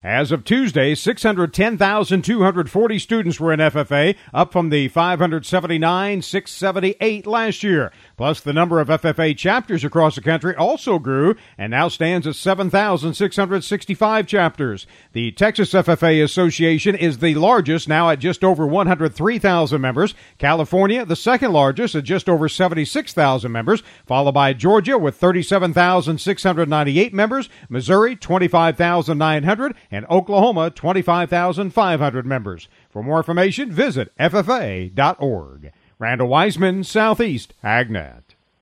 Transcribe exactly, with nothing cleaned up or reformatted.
As of Tuesday, six hundred ten thousand two hundred forty students were in F F A, up from the five hundred seventy-nine thousand six hundred seventy-eight last year. Plus, the number of F F A chapters across the country also grew and now stands at seven thousand six hundred sixty-five chapters. The Texas F F A Association is the largest, now at just over one hundred three thousand members. California, the second largest, at just over seventy-six thousand members, followed by Georgia with thirty-seven thousand six hundred ninety-eight members, Missouri, twenty-five thousand nine hundred, and Oklahoma, twenty-five thousand five hundred members. For more information, visit F F A dot org. Randall Wiseman, Southeast AgNet.